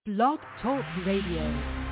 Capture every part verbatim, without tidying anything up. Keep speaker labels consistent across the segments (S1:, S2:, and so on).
S1: Blog Talk Radio.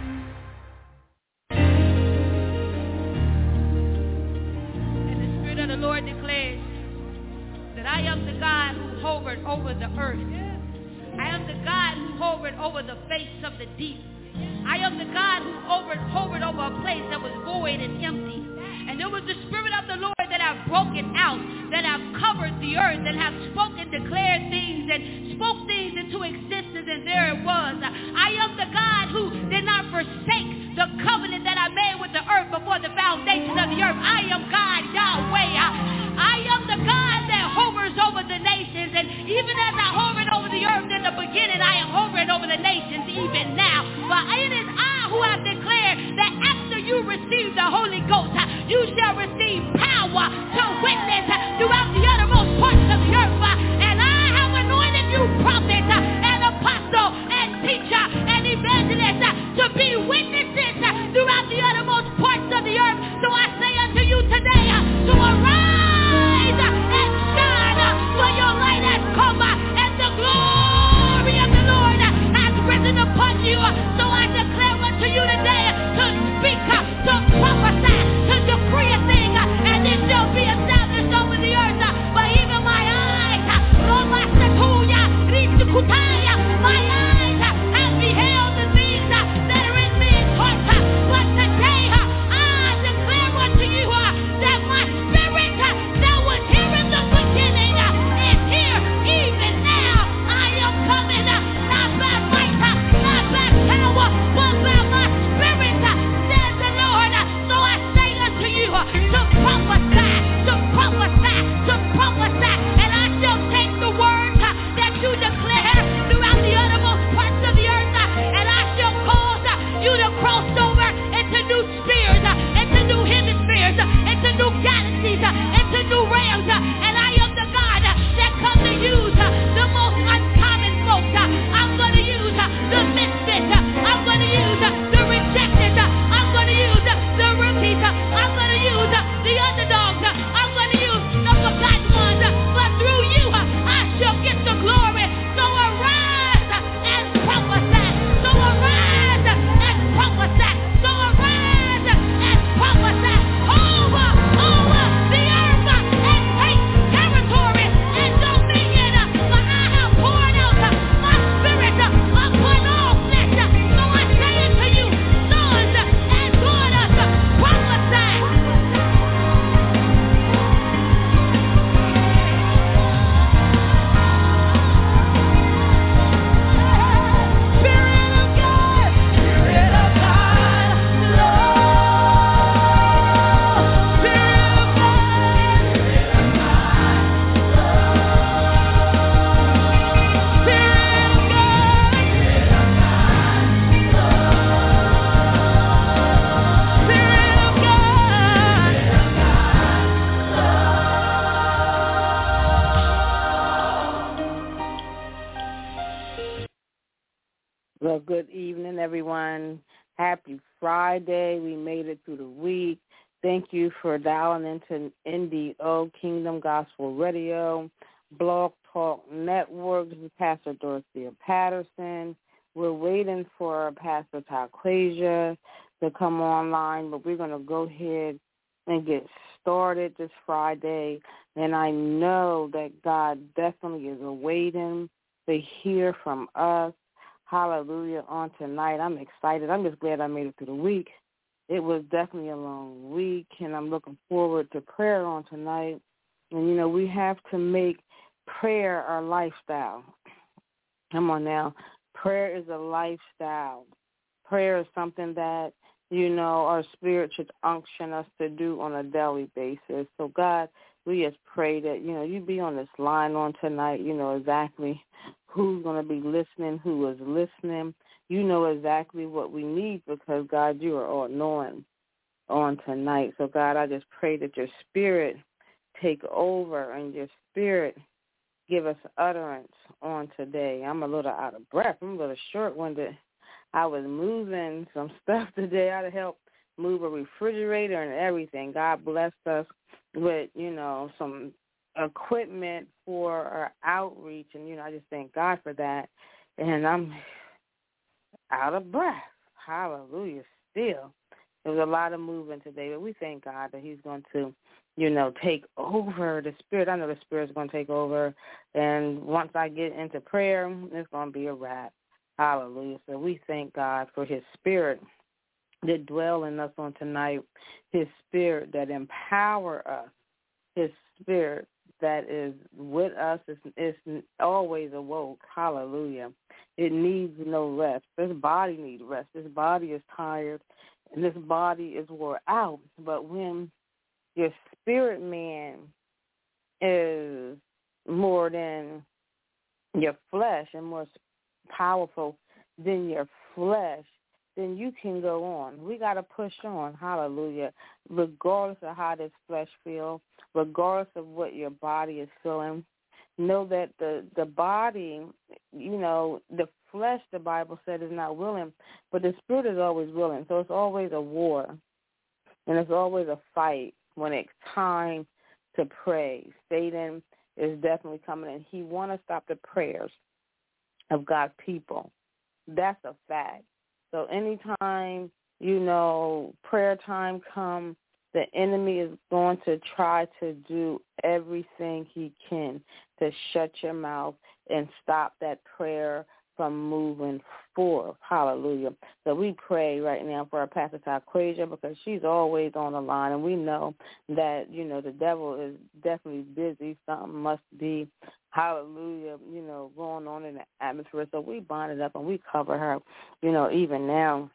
S2: And the Spirit of the Lord declares that I am the God who hovered over the earth. I am the God who hovered over the face of the deep. I am the God who hovered, hovered over a place that was void and empty. And it was the Spirit of the Lord that have broken out, that have covered the earth, that have spoken, declared things, and spoke things into existence, and there it was. I am the God who did not forsake the covenant that I made with the earth before the foundation of the earth. I am God, Yahweh. I am the God that hovers over the nations, and even as I hovered over the earth in the beginning, I am hovering over the nations even now. For it is I who have declared that after you receive the Holy Ghost, you shall receive power to witness throughout the uttermost parts of the earth. And I have anointed you prophet and apostle and teacher and evangelist to be witnesses throughout the uttermost parts of the earth. So I say unto you today to arise and shine, for your light has come and the glory of the Lord has risen upon you. So I declare unto you today to speak, to prophesy, to decree a thing, and it shall be established over the earth. But even my eyes, my eyes have beheld the things that are in men's hearts. But today I declare unto you that my spirit that was here in the beginning is here even now. I am coming not by might, not by power, but by my spirit, says the Lord. So I say unto you to prophesy, to prophesy, to prophesy, and I shall take the words that you declare throughout the uttermost parts of the earth, and I shall cause you to cross over into new spheres, into new hemispheres, into new galaxies, into new realms, and I am the God that comes to use the most uncommon folks. I'm going to use the misfits, I'm going to use the rejected, I'm going to use the rookies, I'm going to use the underdogs, I'm going to use the forgotten ones, but through you I shall get the glory. So arise and prophesy, so arise and prophesy, so arise and prophesy over, over the earth and take territory and dominion, for I have poured out my spirit upon all flesh. So I say unto you, sons and daughters, prophesy. Spirit of God, Spirit of God, Lord. Spirit of God, Spirit of God, Lord. Spirit of God, Spirit of God, Lord. Spirit of God,
S3: Well, good evening, everyone. Happy Friday. We made it through the week. Thank you for dialing into N D O Kingdom Gospel Radio, Blog Talk Network. This is Pastor Dorothea Patterson. We're waiting for Pastor Taquasia to come online, but we're going to go ahead and get started this Friday. And I know that God definitely is awaiting to hear from us. Hallelujah on tonight. I'm excited. I'm just glad I made it through the week. It was definitely a long week, and I'm looking forward to prayer on tonight. And, you know, we have to make prayer our lifestyle. Come on now. Prayer is a lifestyle. Prayer is something that, you know, our spirit should unction us to do on a daily basis. So, God, we just pray that, you know, you be on this line on tonight. You know exactly who's going to be listening, who is listening. You know exactly what we need because, God, you are all knowing on tonight. So, God, I just pray that your spirit take over and your spirit give us utterance on today. I'm a little out of breath. I'm a little short-winded. I was moving some stuff today. I had to help move a refrigerator and everything. God blessed us with, you know, some equipment for our outreach, and, you know, I just thank God for that. And I'm out of breath. Hallelujah. Still, there was a lot of movement today, but we thank God that he's going to, you know, take over the Spirit. I know the Spirit's going to take over, and once I get into prayer, it's going to be a wrap. Hallelujah. So we thank God for his Spirit that dwell in us on tonight, his Spirit that empower us, his Spirit that is with us is, is always awoke. Hallelujah. It needs no rest. This body needs rest. This body is tired, and this body is wore out. But when your spirit man is more than your flesh and more powerful than your flesh, then you can go on. We got to push on, hallelujah, regardless of how this flesh feels, regardless of what your body is feeling. Know that the, the body, you know, the flesh, the Bible said, is not willing, but the spirit is always willing. So it's always a war, and it's always a fight when it's time to pray. Satan is definitely coming in. He want to stop the prayers of God's people. That's a fact. So anytime, you know, prayer time comes, the enemy is going to try to do everything he can to shut your mouth and stop that prayer from moving forward. Hallelujah. So we pray right now for our Pastor Taquasia because she's always on the line, and we know that, you know, the devil is definitely busy. Something must be, hallelujah, you know, going on in the atmosphere. So we bind it up and we cover her, you know, even now,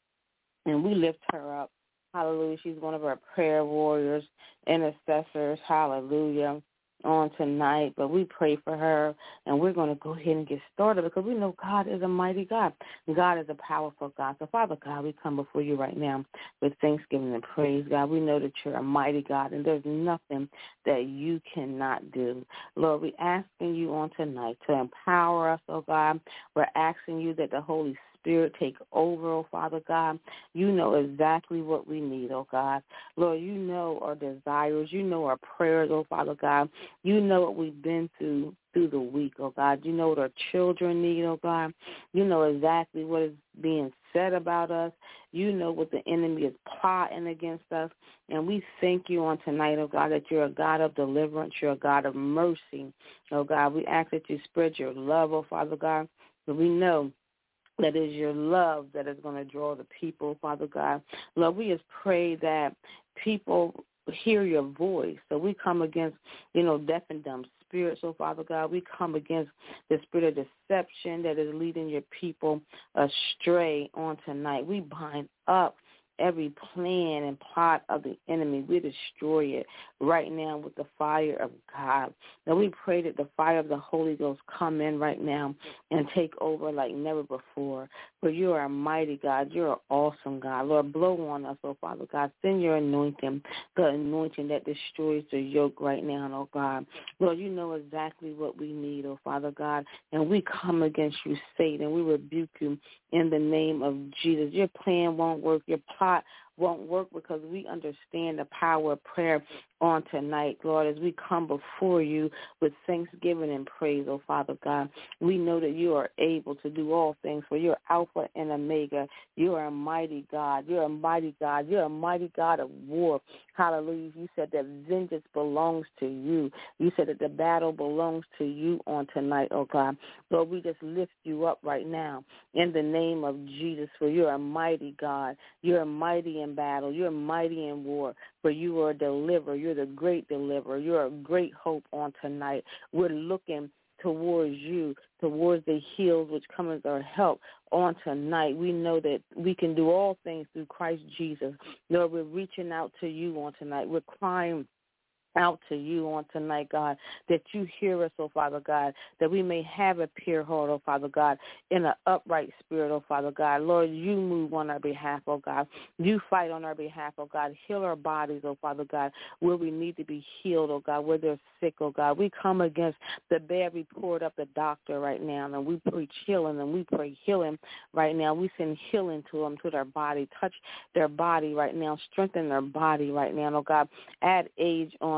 S3: and we lift her up. Hallelujah. She's one of our prayer warriors, intercessors. Hallelujah. On tonight, but we pray for her, and we're going to go ahead and get started because we know God is a mighty God. God is a powerful God. So, Father God, we come before you right now with thanksgiving and praise, God. We know that you're a mighty God, and there's nothing that you cannot do. Lord, we're asking you on tonight to empower us, oh God. We're asking you that the Holy Spirit Spirit take over, oh Father God. You know exactly what we need, oh God. Lord, you know our desires. You know our prayers, oh Father God. You know what we've been through through the week, oh God. You know what our children need, oh God. You know exactly what is being said about us. You know what the enemy is plotting against us. And we thank you on tonight, oh God, that you're a God of deliverance. You're a God of mercy, oh God. We ask that you spread your love, oh Father God. But we know that is your love that is going to draw the people, Father God. Lord, we just pray that people hear your voice. So we come against, you know, deaf and dumb spirits, oh Father God. We come against the spirit of deception that is leading your people astray on tonight. We bind up every plan and plot of the enemy. We destroy it right now with the fire of God. Now we pray that the fire of the Holy Ghost come in right now and take over like never before. For you are a mighty God. You're an awesome God. Lord, blow on us, oh Father God. Send your anointing, the anointing that destroys the yoke right now, oh God. Lord, you know exactly what we need, oh Father God. And we come against you, Satan. We rebuke you in the name of Jesus. Your plan won't work. Your plot won't work because we understand the power of prayer on tonight, Lord, as we come before you with thanksgiving and praise, oh Father God. We know that you are able to do all things, for you're Alpha and Omega. You are a mighty God. You're a mighty God. You're a mighty God of war. Hallelujah. You said that vengeance belongs to you. You said that the battle belongs to you on tonight, oh God. Lord, we just lift you up right now in the name of Jesus, for you're a mighty God. You're a mighty in battle. You're mighty in war, for you are a deliverer. You're the great deliverer. You're a great hope on tonight. We're looking towards you, towards the hills which cometh our help on tonight. We know that we can do all things through Christ Jesus. Lord, we're reaching out to you on tonight. We're crying out to you on tonight, God, that you hear us, oh Father God, that we may have a pure heart, oh Father God, in an upright spirit, oh Father God. Lord, you move on our behalf, oh God. You fight on our behalf, oh God. Heal our bodies, oh Father God, where we need to be healed, oh God, where they're sick, oh God. We come against the bad report of the doctor right now, and we preach healing, and we pray healing right now. We send healing to them, to their body. Touch their body right now. Strengthen their body right now, oh God. Add age on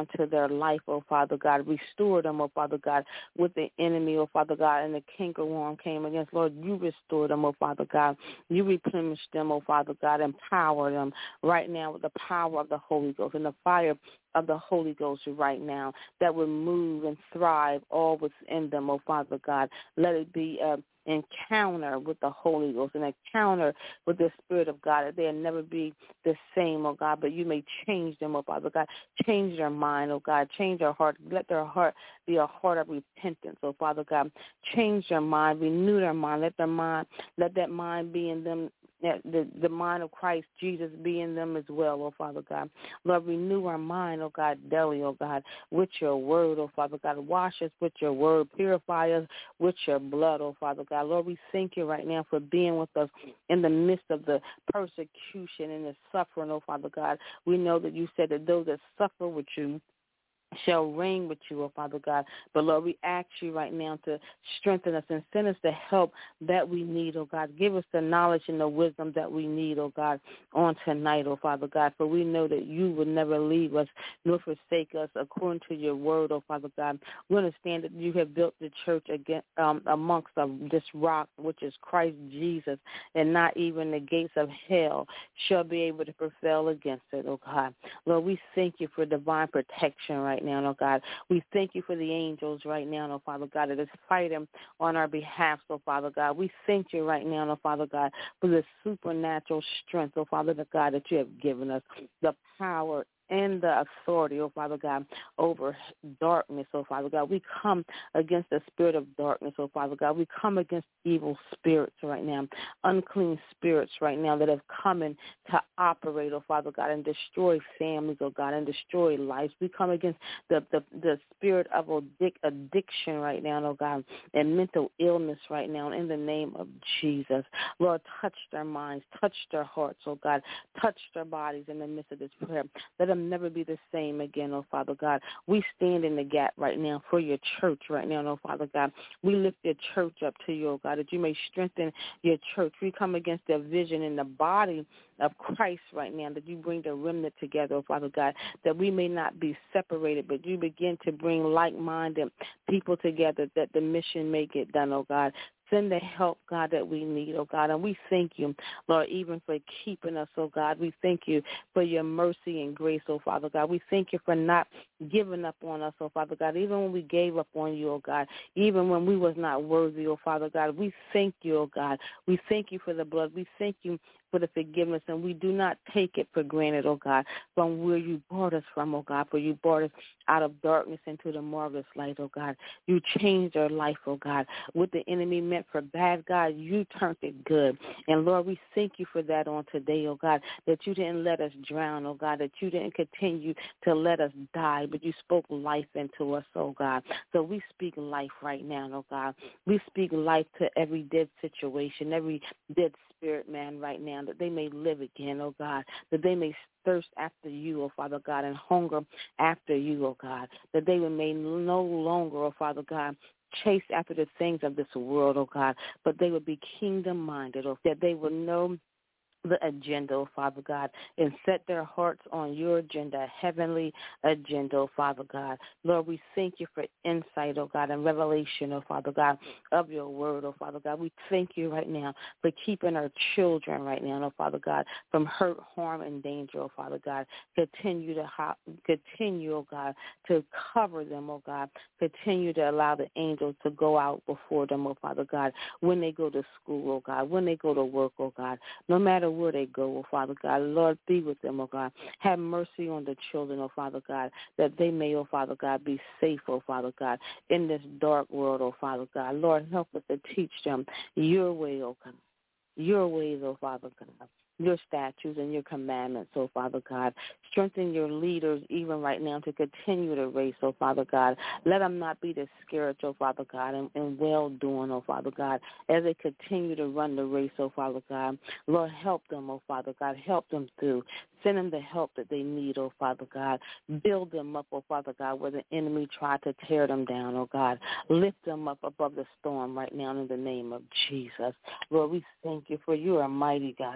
S3: onto their life, oh Father God. Restore them, oh Father God, with the enemy, oh Father God, and the cankerworm came against. Lord, you restore them, oh Father God. You replenish them, oh Father God. Empower them right now with the power of the Holy Ghost and the fire of the Holy Ghost right now that will move and thrive all within them, oh Father God. Let it be an encounter with the Holy Ghost, an encounter with the Spirit of God, that they'll never be the same, oh God, but you may change them, oh Father God. Change their mind, oh God. Change their heart. Let their heart be a heart of repentance, oh Father God. Change their mind. Renew their mind. Let their mind, let that mind be in them, the, the mind of Christ Jesus be in them as well, oh Father God. Lord, renew our mind, oh God, daily, oh God, with your word, oh Father God. Wash us with your word. Purify us with your blood, oh Father God. Lord, we thank you right now for being with us in the midst of the persecution and the suffering, oh Father God. We know that you said that those that suffer with you shall reign with you, oh Father God. But Lord, we ask you right now to strengthen us and send us the help that we need, oh God. Give us the knowledge and the wisdom that we need, oh God, on tonight, oh Father God. For we know that you will never leave us nor forsake us according to your word, oh Father God. We understand that you have built the church again, um, amongst um, this rock, which is Christ Jesus, and not even the gates of hell shall be able to prevail against it, oh God. Lord, we thank you for divine protection right now, oh God. We thank you for the angels right now, oh Father God, that is fighting on our behalf, oh Father God. We thank you right now, oh Father God, for the supernatural strength, oh Father God, that you have given us, the power and the authority, oh Father God, over darkness, oh Father God. We come against the spirit of darkness, oh Father God. We come against evil spirits right now, unclean spirits right now that have come in to operate, oh Father God, and destroy families, oh God, and destroy lives. We come against the, the, the spirit of addiction right now, oh God, and mental illness right now in the name of Jesus. Lord, touch their minds, touch their hearts, oh God, touch their bodies in the midst of this prayer. Let them never be the same again, oh Father God. We stand in the gap right now for your church right now, oh Father God. We lift your church up to you, oh God, that you may strengthen your church. We come against the vision in the body of Christ right now, that you bring the remnant together, oh Father God, that we may not be separated, but you begin to bring like-minded people together, that the mission may get done, oh God. Send the help, God, that we need, oh God. And we thank you, Lord, even for keeping us, oh God. We thank you for your mercy and grace, oh Father God. We thank you for not giving up on us, oh Father God, even when we gave up on you, oh God, even when we was not worthy, oh Father God. We thank you, oh God. We thank you for the blood. We thank you for the forgiveness, and we do not take it for granted, oh God, from where you brought us from, oh God, for you brought us out of darkness into the marvelous light, oh God. You changed our life, oh God. What the enemy meant for bad, God, you turned it good. And Lord, we thank you for that on today, oh God, that you didn't let us drown, oh God, that you didn't continue to let us die, but you spoke life into us, oh God. So we speak life right now, oh God. We speak life to every dead situation, every dead spirit man right now, that they may live again, oh God, that they may thirst after you, oh Father God, and hunger after you, oh God, that they may no longer, oh Father God, chase after the things of this world, oh God, but they would be kingdom-minded, or that they would know the agenda, oh Father God, and set their hearts on your agenda, a heavenly agenda, oh Father God. Lord, we thank you for insight, oh God, and revelation, oh Father God, of your word, oh Father God. We thank you right now for keeping our children right now, oh Father God, from hurt, harm, and danger, oh Father God. Continue to continue, oh God, to cover them, oh God. Continue to allow the angels to go out before them, oh Father God, when they go to school, oh God, when they go to work, oh God, no matter where they go, oh Father God. Lord, be with them, oh God. Have mercy on the children, oh Father God, that they may, oh Father God, be safe, oh Father God, in this dark world, oh Father God. Lord, help us to teach them your way, oh God, your ways, oh Father God, your statutes and your commandments, oh Father God. Strengthen your leaders even right now to continue the race, oh Father God. Let them not be discouraged, oh Father God, and, and well-doing, oh Father God, as they continue to run the race, oh Father God. Lord, help them, oh Father God. Help them through. Send them the help that they need, oh Father God. Build them up, oh Father God, where the enemy tried to tear them down, oh God. Lift them up above the storm right now in the name of Jesus. Lord, we thank you for you are a mighty God. You're an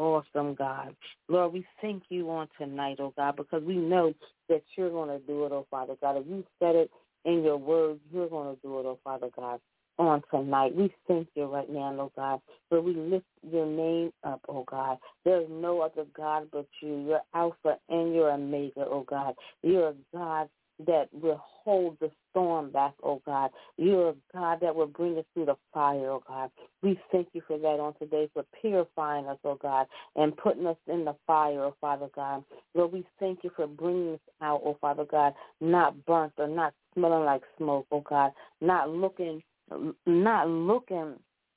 S3: awesome God. Lord, we thank you on tonight, oh God, because we know that you're going to do it, oh Father God. If you said it in your words, you're going to do it, oh Father God, on tonight. We thank you right now, oh God, where we lift your name up, oh God. There's no other God but you. You're Alpha and you're Omega, oh God. You're a God that will hold the storm back, oh God. You're a God that will bring us through the fire, oh God. We thank you for that on today, for purifying us, oh God, and putting us in the fire, oh Father God. Lord, we thank you for bringing us out, oh Father God, not burnt or not smelling like smoke, oh God, not looking, not looking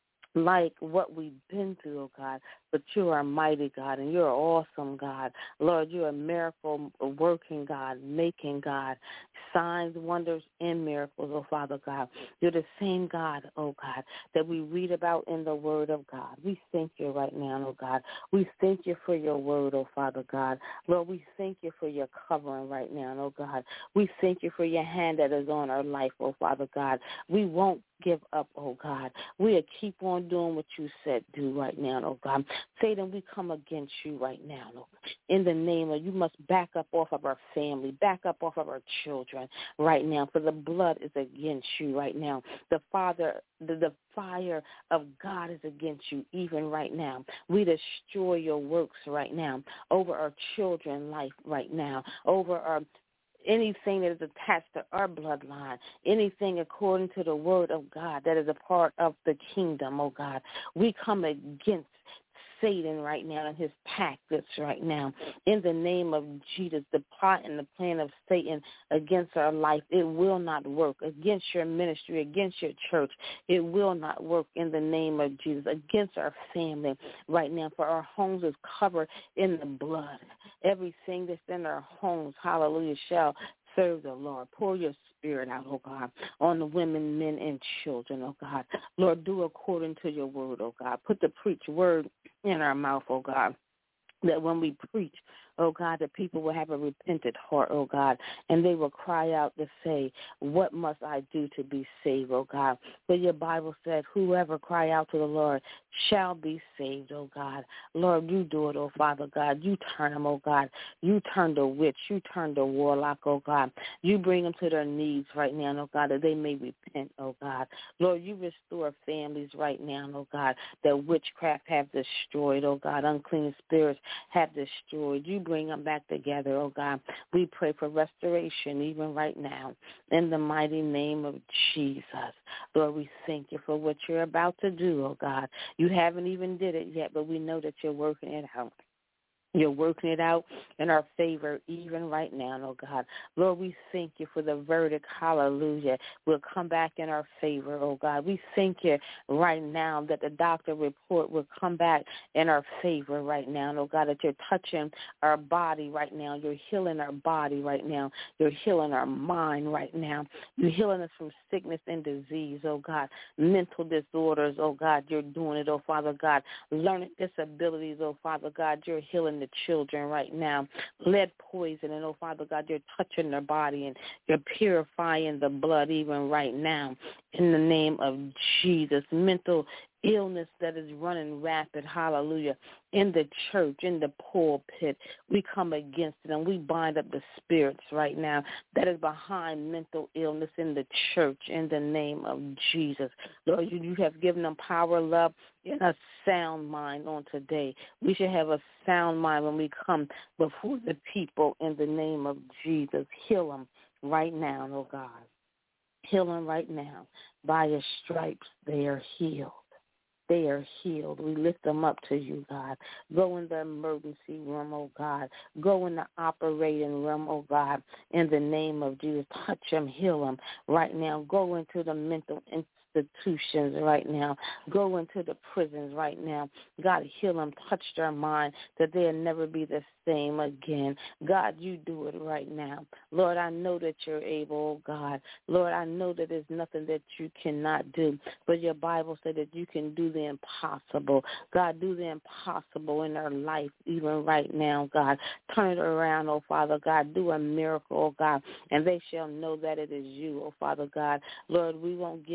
S3: like what we've been through, oh God, but you are a mighty God and you're an awesome God. Lord, you're a miracle working God, making God, signs, wonders, and miracles, oh Father God. You're the same God, oh God, that we read about in the Word of God. We thank you right now, oh God. We thank you for your word, oh Father God. Lord, we thank you for your covering right now, oh God. We thank you for your hand that is on our life, oh Father God. We won't give up, oh God. We'll keep on doing what you said do right now, oh God. Satan, we come against you right now, oh God. In the name of, you must back up off of our family, back up off of our children right now, for the blood is against you right now. The Father, the, the fire of God is against you even right now. We destroy your works right now over our children's life right now, over our anything that is attached to our bloodline, anything according to the word of God that is a part of the kingdom, oh God. We come against Satan right now and his tactics right now. In the name of Jesus, the plot and the plan of Satan against our life, it will not work. Against your ministry, against your church, it will not work in the name of Jesus. Against our family right now, for our homes is covered in the blood. Everything that's in our homes, hallelujah, shall serve the Lord. Pour your spirit out, oh God, on the women, men, and children, oh God. Lord, do according to your word, oh God. Put the preach word in our mouth, oh God, that when we preach, oh God, that people will have a repentant heart, oh God, and they will cry out to say, what must I do to be saved, oh God? For your Bible said, whoever cry out to the Lord shall be saved, oh God. Lord, you do it, oh Father God. You turn them, oh God. You turn the witch. You turn the warlock, oh God. You bring them to their knees right now, oh God, that they may repent, oh God. Lord, you restore families right now, oh God, that witchcraft have destroyed, oh God. Unclean spirits have destroyed. You bring them back together, oh God. We pray for restoration even right now in the mighty name of Jesus. Lord, we thank you for what you're about to do, oh God. You haven't even did it yet, but we know that you're working it out. You're working it out in our favor even right now, oh God. Lord, we thank you for the verdict, hallelujah, will come back in our favor, oh God. We thank you right now that the doctor report will come back in our favor right now, oh God, that you're touching our body right now. You're healing our body right now. You're healing our mind right now. You're healing us from sickness and disease, oh God. Mental disorders, oh God, you're doing it, oh Father God. Learning disabilities, oh Father God, you're healing the children right now. Lead poison, and oh Father God, you're touching their body and you're purifying the blood even right now in the name of Jesus. Mental illness that is running rapid, hallelujah, in the church, in the pulpit, we come against it and we bind up the spirits right now that is behind mental illness in the church in the name of Jesus. Lord, you, you have given them power, love, and a sound mind on today. We should have a sound mind when we come before the people in the name of Jesus. Heal them right now, oh God. Heal them right now. By your stripes, they are healed. They are healed. We lift them up to you, God. Go in the emergency room, oh God. Go in the operating room, oh God, in the name of Jesus. Touch them, heal them right now. Go into the mental institutions right now. Go into the prisons right now. God, heal them. Touch their mind that they'll never be the same again. God, you do it right now. Lord, I know that you're able, oh God. Lord, I know that there's nothing that you cannot do, but your Bible said that you can do the impossible. God, do the impossible in their life even right now, God. Turn it around, oh Father God. Do a miracle, oh God, and they shall know that it is you, oh Father God. Lord, we won't give your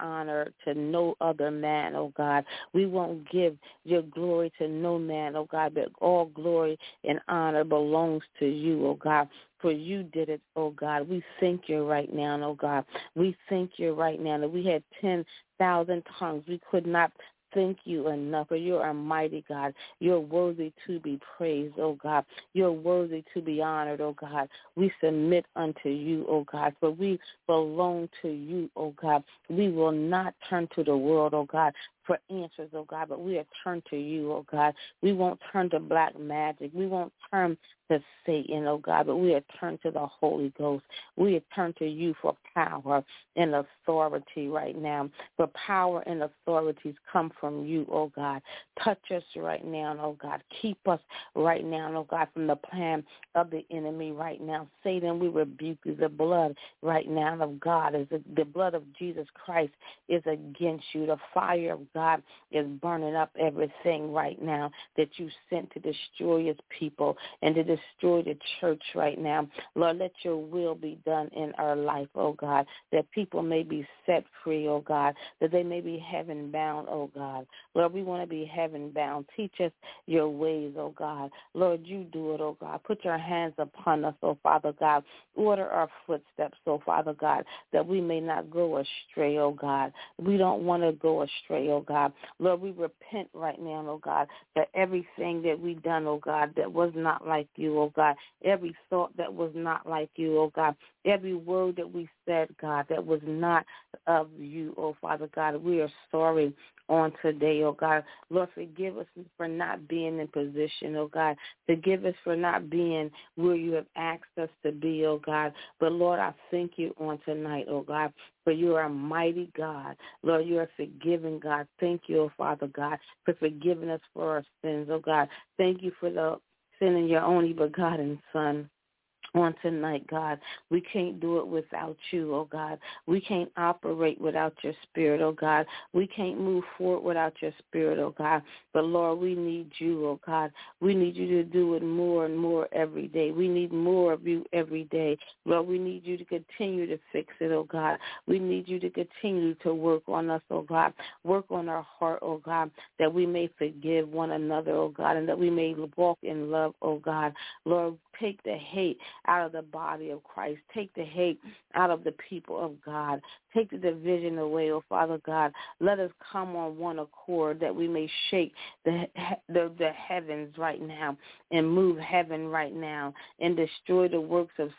S3: honor to no other man, oh God. We won't give your glory to no man, oh God, but all glory and honor belongs to you, oh God. For you did it, oh God. We thank you right now, oh God. We thank you right now that we had ten thousand tongues. We could not thank you enough, for you're a mighty God. You're worthy to be praised, oh God. You're worthy to be honored, oh God. We submit unto you, oh God, for we belong to you, oh God. We will not turn to the world, oh God, for answers, oh God, but we have turned to you, oh God. We won't turn to black magic. We won't turn to Satan, oh God, but we have turned to the Holy Ghost. We have turned to you for power and authority right now. For power and authorities come from you, oh God. Touch us right now, oh God. Keep us right now, oh God, from the plan of the enemy right now. Satan, we rebuke you. The blood right now of God, is the blood of Jesus Christ is against you. The fire of God is burning up everything right now that you sent to destroy his people and to destroy the church right now. Lord, let your will be done in our life, oh God, that people may be set free, oh God, that they may be heaven bound, oh God. Lord, we want to be heaven bound. Teach us your ways, oh God. Lord, you do it, oh God. Put your hands upon us, oh Father God. Order our footsteps, oh Father God, that we may not go astray, oh God. We don't want to go astray, oh God. Lord, we repent right now, oh God, for everything that we done, oh God, that was not like you, oh God. Every thought that was not like you, oh God. Every word that we said, God, that was not of you, oh Father God. We are sorry on today, oh God. Lord, forgive us for not being in position, oh God. Forgive us for not being where you have asked us to be, oh God. But Lord, I thank you on tonight, oh God, for you are a mighty God. Lord, you are forgiving God. Thank you, oh Father God, for forgiving us for our sins, oh God. Thank you for the sending your only begotten Son on tonight, God. We can't do it without you, oh God. We can't operate without your spirit, oh God. We can't move forward without your spirit, oh God. But Lord, we need you, oh God. We need you to do it more and more every day. We need more of you every day. Lord, we need you to continue to fix it, oh God. We need you to continue to work on us, oh God. Work on our heart, oh God, that we may forgive one another, oh God, and that we may walk in love, oh God. Lord, take the hate out of the body of Christ. Take the hate out of the people of God. Take the division away, oh Father God. Let us come on one accord that we may shake the, the, the heavens right now and move heaven right now and destroy the works of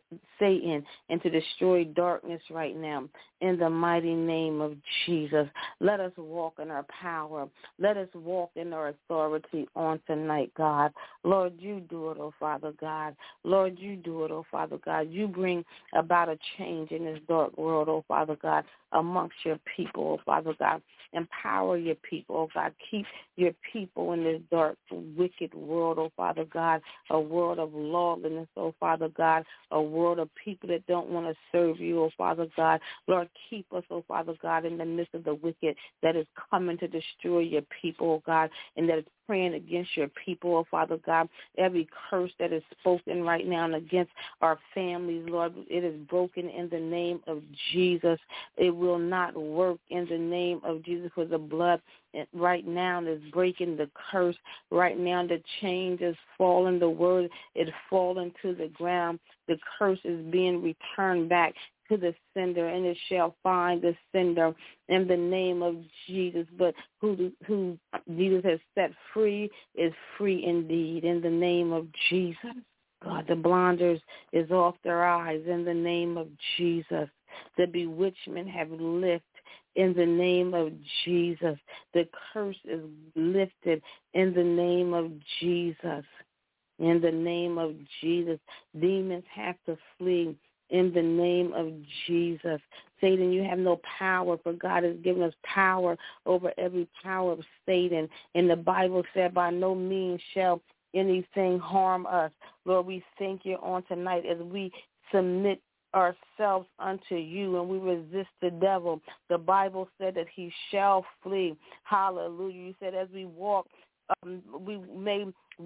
S3: Satan and to destroy darkness right now in the mighty name of Jesus. Let us walk in our power. Let us walk in our authority on tonight, God. Lord, you do it, oh Father God. Lord, you do it, oh Father God. You bring about a change in this dark world, oh Father God, amongst your people, oh Father God. Empower your people, oh God. Keep your people in this dark, wicked world, oh Father God, a world of lawlessness, oh Father God, a world of people that don't want to serve you, oh Father God. Lord, keep us, oh Father God, in the midst of the wicked that is coming to destroy your people, oh God, and that is praying against your people, oh Father God. Every curse that is spoken right now and against our families, Lord, it is broken in the name of Jesus. It will not work in the name of Jesus, for the blood right now is breaking the curse. Right now the change is falling. The word is falling to the ground. The curse is being returned back to the sender, and it shall find the sender in the name of Jesus. But who who Jesus has set free is free indeed in the name of Jesus. God, the blinders is off their eyes in the name of Jesus. The bewitchment have lifted in the name of Jesus. The curse is lifted in the name of Jesus. In the name of Jesus, demons have to flee. In the name of Jesus. Satan, you have no power, for God has given us power over every power of Satan. And the Bible said, by no means shall anything harm us. Lord, we thank you on tonight as we submit ourselves unto you and we resist the devil. The Bible said that he shall flee. Hallelujah. You said as we walk um, we may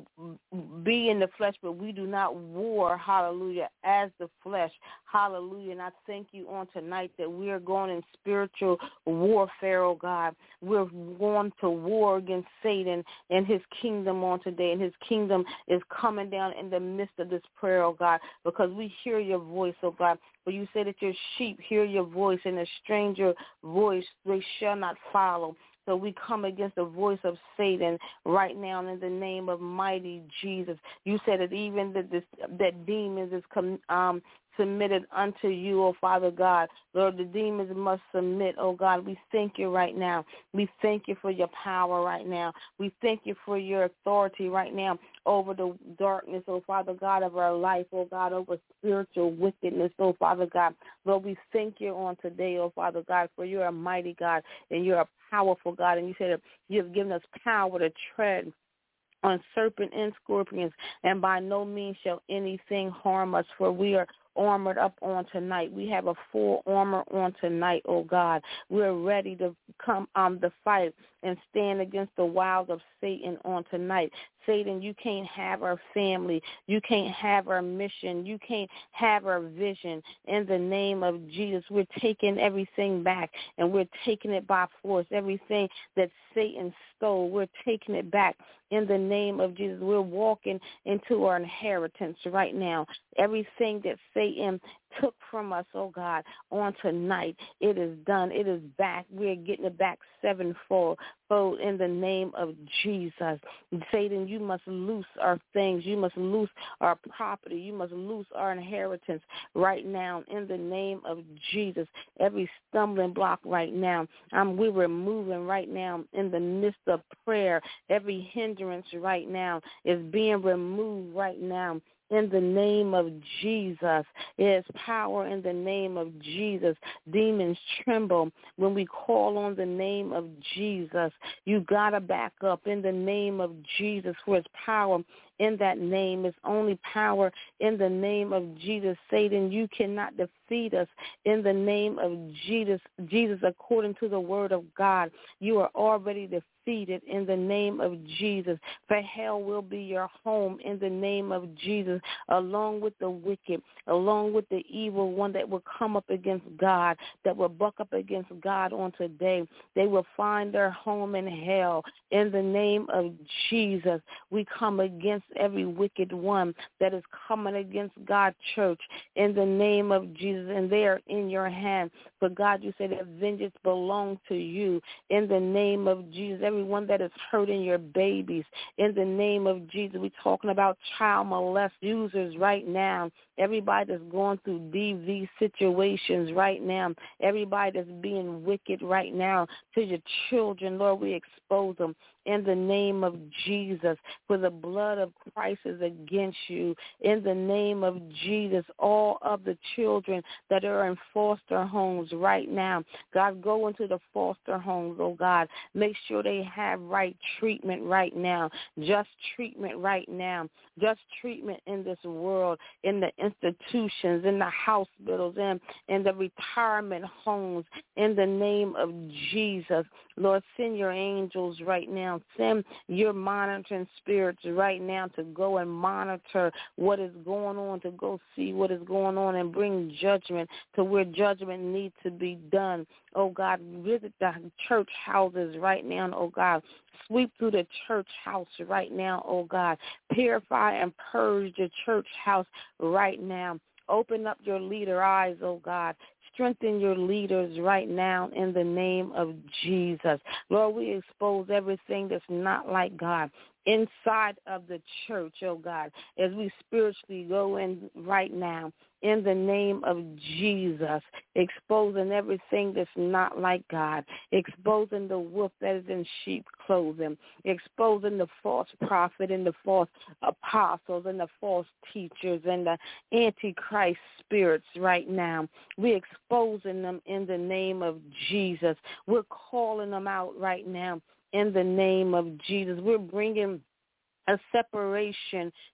S3: be in the flesh, but we do not war, hallelujah, as the flesh, hallelujah. And I thank you on tonight that we are going in spiritual warfare, oh God. We're going to war against Satan and his kingdom on today, and his kingdom is coming down in the midst of this prayer, oh God, because we hear your voice, oh God. But you say that your sheep hear your voice, and a stranger voice they shall not follow. So we come against the voice of Satan right now in the name of mighty Jesus. You said that even that this, that demons is com, um, submitted unto you, oh Father God. Lord, the demons must submit, oh God. We thank you right now. We thank you for your power right now. We thank you for your authority right now over the darkness, oh Father God, of our life, oh God, over spiritual wickedness, oh Father God. Lord, we thank you on today, oh Father God, for you're a mighty God and you're a powerful God. And you said that you have given us power to tread on serpent and scorpions, and by no means shall anything harm us, for we are armored up on tonight. We have a full armor on tonight, oh God. We're ready to come um the fight and stand against the wiles of Satan on tonight. Satan, you can't have our family. You can't have our mission. You can't have our vision. In the name of Jesus, we're taking everything back, and we're taking it by force. Everything that Satan stole, we're taking it back. In the name of Jesus, we're walking into our inheritance right now. Everything that Satan took from us, oh God, on tonight, it is done. It is back. We're getting it back sevenfold. So in the name of Jesus, Satan, you must loose our things. You must loose our property. You must loose our inheritance right now in the name of Jesus. Every stumbling block right now, um, we're removing right now in the midst of prayer. Every hindrance right now is being removed right now. In the name of Jesus. There's power in the name of Jesus. Demons tremble when we call on the name of Jesus. You got to back up in the name of Jesus, for it's power in that name. It's only power in the name of Jesus. Satan, you cannot defeat us in the name of Jesus. Jesus, according to the word of God, you are already defeated in the name of Jesus. For hell will be your home in the name of Jesus, along with the wicked, along with the evil one that will come up against God, that will buck up against God on today. They will find their home in hell in the name of Jesus. We come against every wicked one that is coming against God's church in the name of Jesus, and they are in your hand. But God, you say that vengeance belongs to you in the name of Jesus. Everyone that is hurting your babies, in the name of Jesus. We're talking about child molest users right now. Everybody that's going through D V situations right now. Everybody that's being wicked right now to your children, Lord, we expose them in the name of Jesus. For the blood of Christ is against you. In the name of Jesus, all of the children that are in foster homes right now, God, go into the foster homes, oh God. Make sure they have right treatment right now, just treatment right now, just treatment in this world, in the institutions, in the hospitals, and in the retirement homes, in the name of Jesus. Lord, send your angels right now. Send your monitoring spirits right now to go and monitor what is going on, to go see what is going on and bring judgment to where judgment needs to be done. Oh, God, visit the church houses right now, oh, God. Sweep through the church house right now, oh, God. Purify and purge the church house right now. Open up your leader eyes, oh, God. Strengthen your leaders right now in the name of Jesus. Lord, we expose everything that's not like God inside of the church, oh God, as we spiritually go in right now in the name of Jesus, exposing everything that's not like God, exposing the wolf that is in sheep clothing, exposing the false prophet and the false apostles and the false teachers and the antichrist spirits right now. We're exposing them in the name of Jesus. We're calling them out right now in the name of Jesus. We're bringing a separation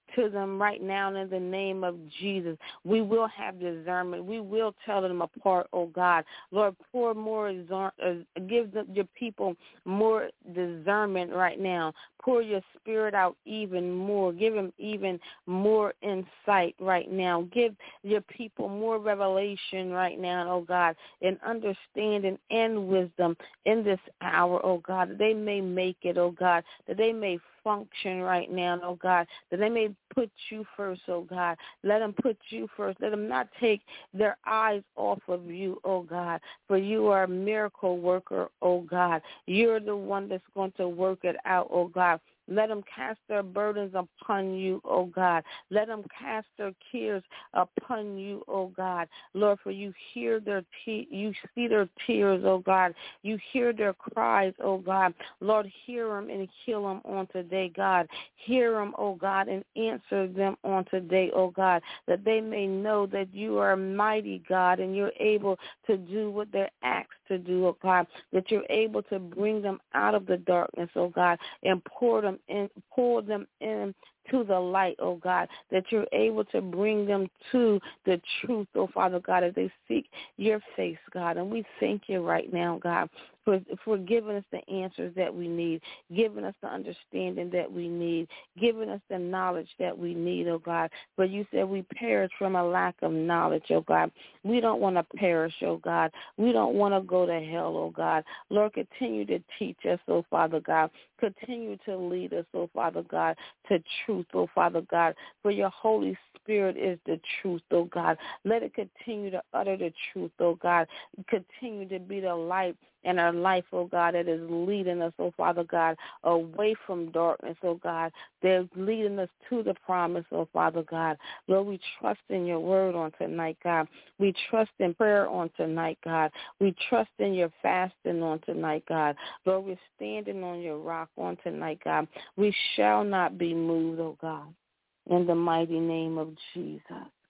S3: to them right now in the name of Jesus. We will have discernment. We will tell them apart, oh God. Lord, pour more, uh, give the, your people more discernment right now. Pour your spirit out even more. Give them even more insight right now. Give your people more revelation right now, oh God, and understanding and wisdom in this hour, oh God, that they may make it, oh God, that they may function right now, oh God, that they may put you first, oh God. Let them put you first. Let them not take their eyes off of you, oh God, for you are a miracle worker, oh God. You're the one that's going to work it out, oh God. Let them cast their burdens upon you, oh God. Let them cast their cares upon you, oh God. Lord, for you hear their te- you see their tears, oh God. You hear their cries, oh God. Lord, hear them and heal them on today, God. Hear them, oh God, and answer them on today, oh God, that they may know that you are a mighty God and you're able to do what they're asked to do, oh God, that you're able to bring them out of the darkness, oh God, and pour them in, pour them in to the light, oh God, that you're able to bring them to the truth, oh Father God, as they seek your face, God. And we thank you right now, God, for, for giving us the answers that we need, giving us the understanding that we need, giving us the knowledge that we need, oh God. For you said we perish from a lack of knowledge, oh God. We don't want to perish, oh God. We don't want to go to hell, oh God. Lord, continue to teach us, oh Father God. Continue to lead us, oh Father God, to truth, oh Father God. For your Holy Spirit is the truth, oh God. Let it continue to utter the truth, oh God. Continue to be the light in our life, oh God, that is leading us, oh Father God, away from darkness, oh God. They're leading us to the promise, oh Father God. Lord, we trust in your word on tonight, God. We trust in prayer on tonight, God. We trust in your fasting on tonight, God. Lord, we're standing on your rock on tonight, God. We shall not be moved, oh God, in the mighty name of Jesus.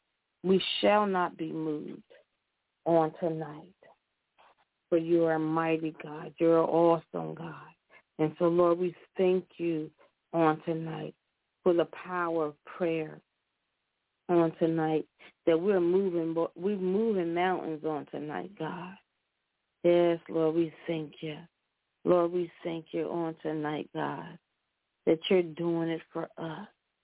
S3: We shall not be moved on tonight. For you are a mighty God. You're an awesome God. And so, Lord, we thank you on tonight for the power of prayer on tonight, that we're moving, we're moving mountains on tonight, God. Yes, Lord, we thank you. Lord, we thank you on tonight, God, that you're doing it for us.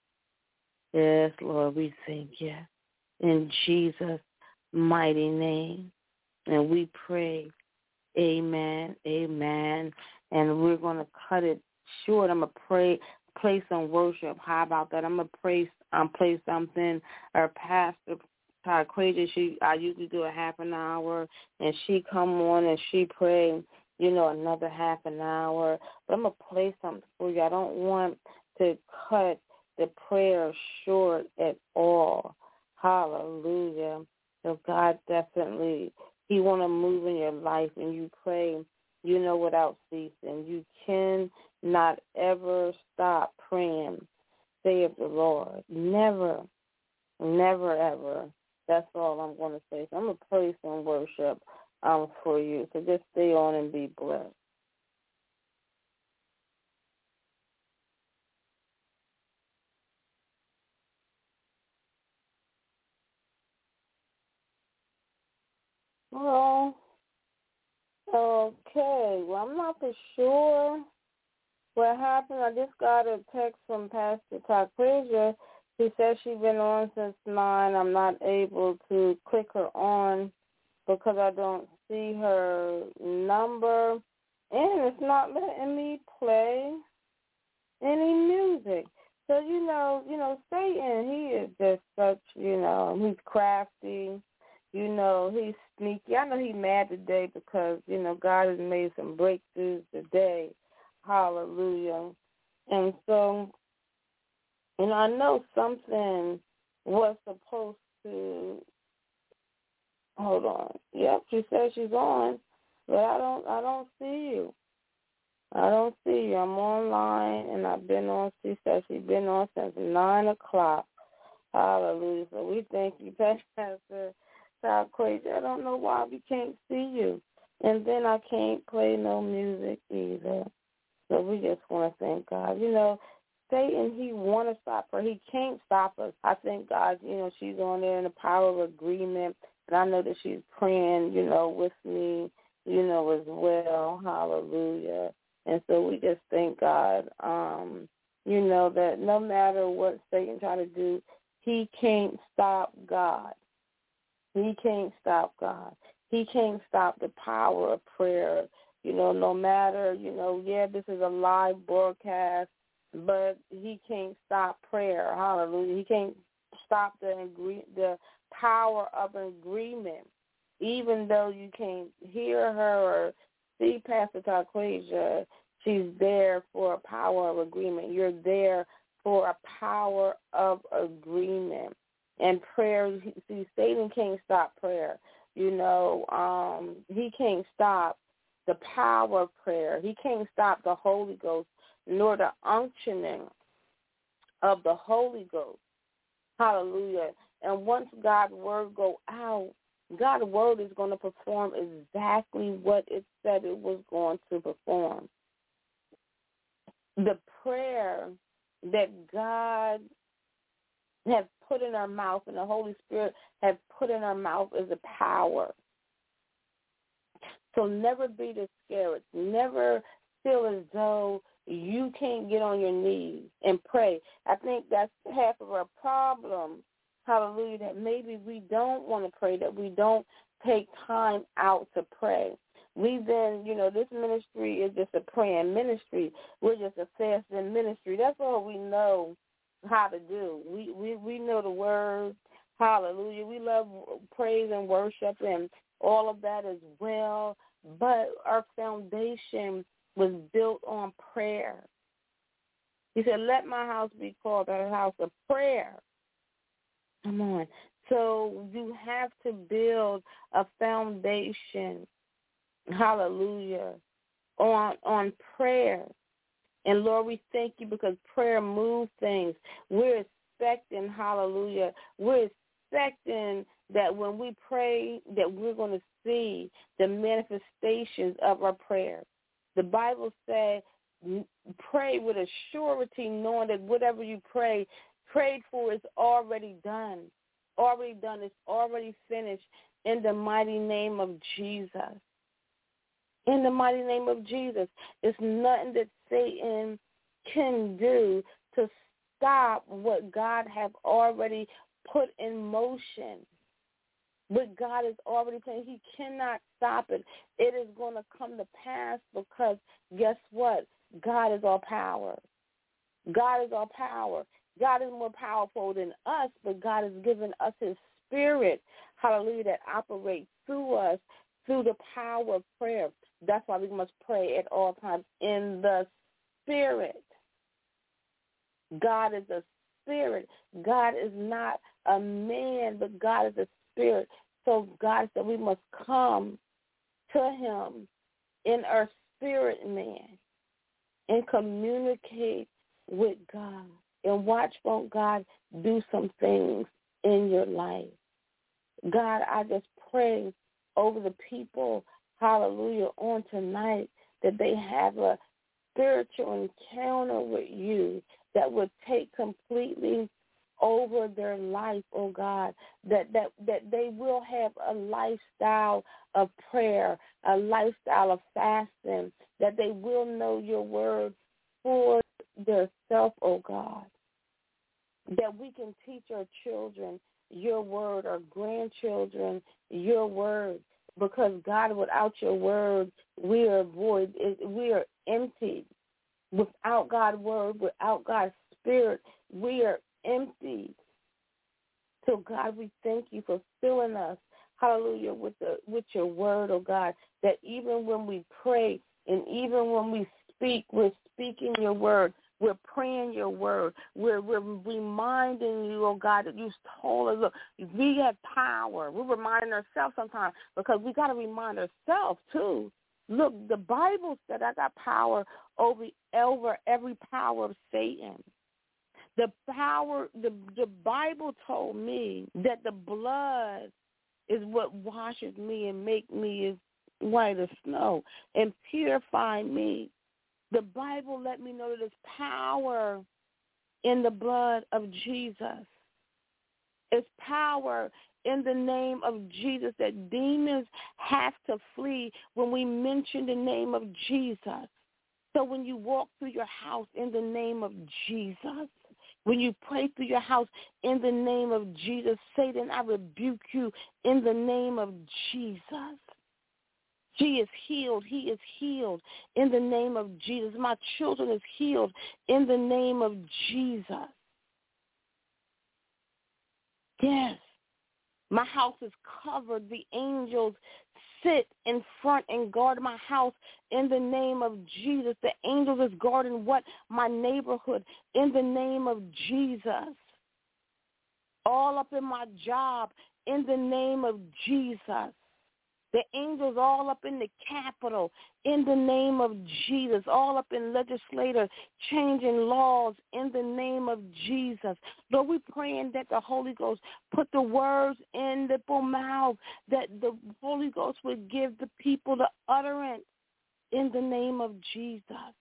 S3: Yes, Lord, we thank you. In Jesus' mighty name. And we pray, amen, amen. And we're going to cut it short. I'm going to pray, play some worship. How about that? I'm going to pray, um, play something. Our pastor, Taquasia, she, I usually do a half an hour, and she come on and she pray, you know, another half an hour. But I'm going to play something for you. I don't want to cut the prayer short at all. Hallelujah. So God definitely, he want to move in your life, and you pray, you know, without ceasing. You cannot ever stop praying, saith the Lord. Never, never, ever. That's all I'm going to say. So I'm going to pray some worship um, for you. So just stay on and be blessed. Well, okay. Well, I'm not for sure what happened. I just got a text from Pastor Taquasia. She said she's been on since nine. I'm not able to click her on because I don't see her number, and it's not letting me play any music. So, you know, you know, Satan, he is just such, you know, he's crafty. You know, he's sneaky. I know he's mad today because, you know, God has made some breakthroughs today. Hallelujah. And so, and I know something was supposed to, hold on. Yep, she says she's on, but I don't, I don't see you. I don't see you. I'm online, and I've been on, she says she's been on since nine o'clock. Hallelujah. So we thank you, Pastor Taquasia. I don't know why we can't see you. And then I can't play no music either. So we just want to thank God. You know, Satan, he want to stop her. He can't stop us. I thank God, you know, she's on there in the power of agreement. And I know that she's praying, you know, with me, you know, as well. Hallelujah. And so we just thank God, um, you know, that no matter what Satan try to do, he can't stop God. He can't stop God. He can't stop the power of prayer. You know, no matter, you know, yeah, this is a live broadcast, but he can't stop prayer. Hallelujah. He can't stop the agree- the power of agreement. Even though you can't hear her or see Pastor Tarquasia, she's there for a power of agreement. You're there for a power of agreement. And prayer, see, Satan can't stop prayer. You know, um, he can't stop the power of prayer. He can't stop the Holy Ghost, nor the unctioning of the Holy Ghost. Hallelujah. And once God's word go out, God's word is going to perform exactly what it said it was going to perform. The prayer that God has put in our mouth and the Holy Spirit has put in our mouth is a power. So never be discouraged. Never feel as though you can't get on your knees and pray. I think that's half of our problem, hallelujah, that maybe we don't want to pray, that we don't take time out to pray. We've been, you know, this ministry is just a praying ministry. We're just a fasting ministry. That's all we know how to do. We, we, we know the words, hallelujah. We love praise and worship and all of that as well, but our foundation was built on prayer. He said, let my house be called a house of prayer. Come on. So you have to build a foundation, hallelujah, on on prayer. And, Lord, we thank you because prayer moves things. We're expecting, hallelujah, we're expecting that when we pray that we're going to see the manifestations of our prayer. The Bible says pray with a surety, knowing that whatever you pray, prayed for is already done. Already done. It's already finished in the mighty name of Jesus. In the mighty name of Jesus. It's nothing that Satan can do to stop what God has already put in motion. What God has already planned, he cannot stop it. It is going to come to pass because guess what? God is all power. God is all power. God is more powerful than us, but God has given us his spirit, hallelujah, that operates through us through the power of prayer. That's why we must pray at all times in the spirit. God is a spirit. God is not a man, but God is a spirit. So God said we must come to him in our spirit man and communicate with God and watch God do some things in your life. God, I just pray over the people, hallelujah, on tonight that they have a spiritual encounter with you that would take completely over their life, oh God, that, that, that they will have a lifestyle of prayer, a lifestyle of fasting, that they will know your word for their self, oh God, that we can teach our children your word, our grandchildren your word, because God, without your word, we are void, we are empty. Without God's word, without God's spirit, we are empty. So God, we thank you for filling us, hallelujah, with the with your word, oh God, that even when we pray and even when we speak, we're speaking your word. We're praying your word. We're, we're reminding you, oh God, that you told us, look, we have power. We're reminding ourselves sometimes because we got to remind ourselves too. Look, the Bible said I got power over, over every power of Satan. The power, the, the Bible told me that the blood is what washes me and make me as white as snow and purify me. The Bible let me know that there's power in the blood of Jesus. It's power in the name of Jesus that demons have to flee when we mention the name of Jesus. So when you walk through your house in the name of Jesus, when you pray through your house in the name of Jesus, Satan, I rebuke you in the name of Jesus. She is healed. He is healed in the name of Jesus. My children is healed in the name of Jesus. Yes. My house is covered. The angels sit in front and guard my house in the name of Jesus. The angels is guarding what? My neighborhood in the name of Jesus. All up in my job in the name of Jesus. The angels all up in the Capitol in the name of Jesus, all up in legislators changing laws in the name of Jesus. Lord, we're praying that the Holy Ghost put the words in the people's mouth, that the Holy Ghost would give the people the utterance in the name of Jesus.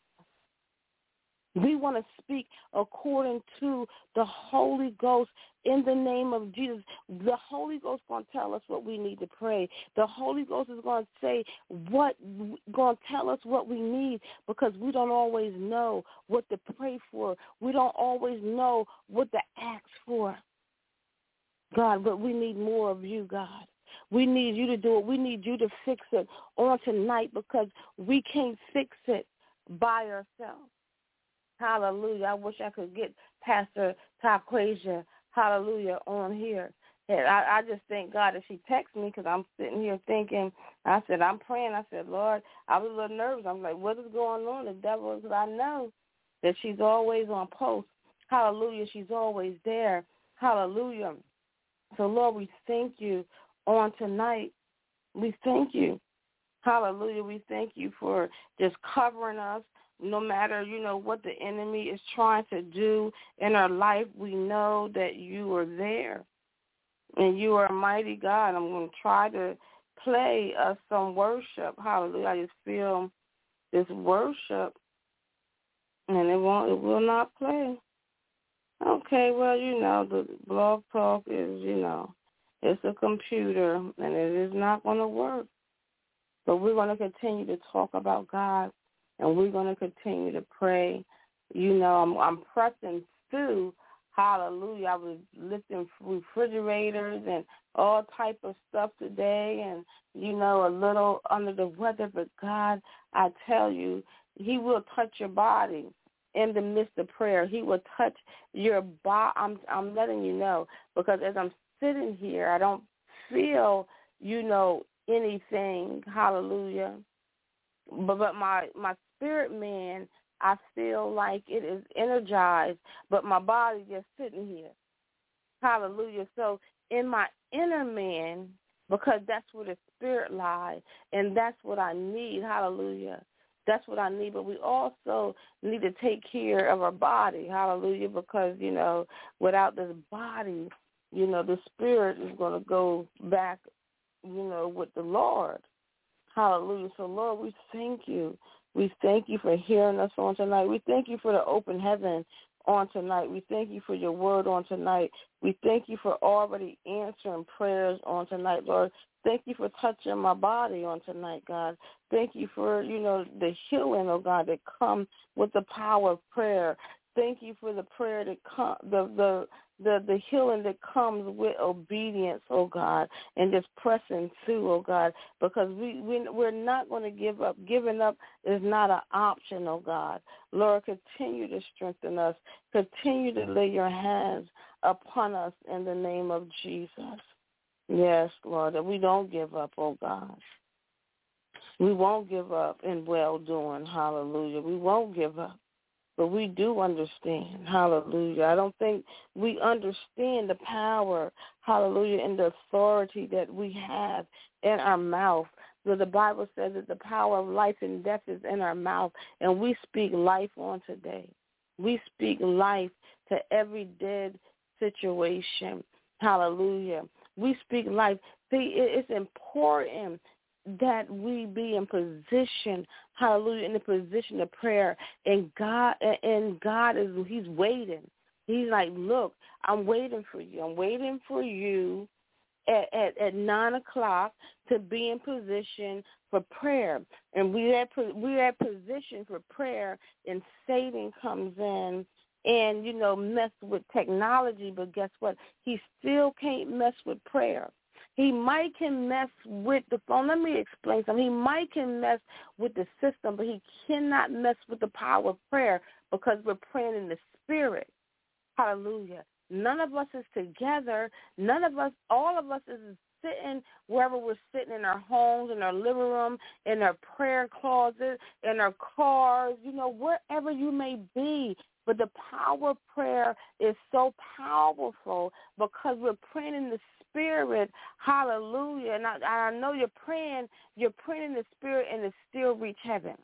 S3: We want to speak according to the Holy Ghost in the name of Jesus. The Holy Ghost is going to tell us what we need to pray. The Holy Ghost is going to say what, going to tell us what we need, because we don't always know what to pray for. We don't always know what to ask for, God, but we need more of you, God. We need you to do it. We need you to fix it on tonight, because we can't fix it by ourselves. Hallelujah. I wish I could get Pastor Taquasia, hallelujah, on here. And I, I just thank God that she texted me, because I'm sitting here thinking, I said, I'm praying. I said, Lord, I was a little nervous. I'm like, what is going on? The devil, because I know that she's always on post. Hallelujah. She's always there. Hallelujah. So, Lord, we thank you on tonight. We thank you. Hallelujah. We thank you for just covering us. No matter, you know, what the enemy is trying to do in our life, we know that you are there. And you are a mighty God. I'm going to try to play us some worship. Hallelujah. I just feel this worship, and it won't, it will not play. Okay, well, you know, the Blog Talk is, you know, it's a computer, and it is not going to work. But we're going to continue to talk about God. And we're going to continue to pray. You know, I'm, I'm pressing through. Hallelujah. I was lifting refrigerators and all type of stuff today, and, you know, a little under the weather. But, God, I tell you, he will touch your body in the midst of prayer. He will touch your body. I'm, I'm letting you know, because as I'm sitting here, I don't feel, you know, anything. Hallelujah. But, but my, my spirit man, I feel like it is energized, but my body just sitting here. Hallelujah. So in my inner man, because that's where the spirit lies, and that's what I need. Hallelujah. That's what I need. But we also need to take care of our body. Hallelujah. Because, you know, without this body, you know, the spirit is going to go back, you know, with the Lord. Hallelujah. So, Lord, we thank you. We thank you for hearing us on tonight. We thank you for the open heaven on tonight. We thank you for your word on tonight. We thank you for already answering prayers on tonight, Lord. Thank you for touching my body on tonight, God. Thank you for, you know, the healing, oh God, that comes with the power of prayer. Thank you for the prayer that come, the the the the healing that comes with obedience, oh God, and just pressing through, oh God, because we, we we're not going to give up. Giving up is not an option, oh God. Lord, continue to strengthen us. Continue to lay your hands upon us in the name of Jesus. Yes, Lord, that we don't give up, oh God. We won't give up in well-doing, hallelujah. We won't give up. But we do understand, hallelujah. I don't think we understand the power, hallelujah, and the authority that we have in our mouth. But the Bible says that the power of life and death is in our mouth, and we speak life on today. We speak life to every dead situation, hallelujah. We speak life. See, it's important that we be in position, hallelujah, in the position of prayer. And God, and God is, he's waiting. He's like, look, I'm waiting for you. I'm waiting for you at, at, at nine o'clock to be in position for prayer. And we're at, we're at position for prayer, and Satan comes in and, you know, mess with technology. But guess what? He still can't mess with prayer. He might can mess with the phone. Let me explain something. He might can mess with the system, but he cannot mess with the power of prayer because we're praying in the spirit. Hallelujah. None of us is together. None of us, all of us is sitting wherever we're sitting, in our homes, in our living room, in our prayer closet, in our cars, you know, wherever you may be. But the power of prayer is so powerful because we're praying in the spirit. Hallelujah. And I, I know you're praying, you're praying in the spirit, and it still reach heaven.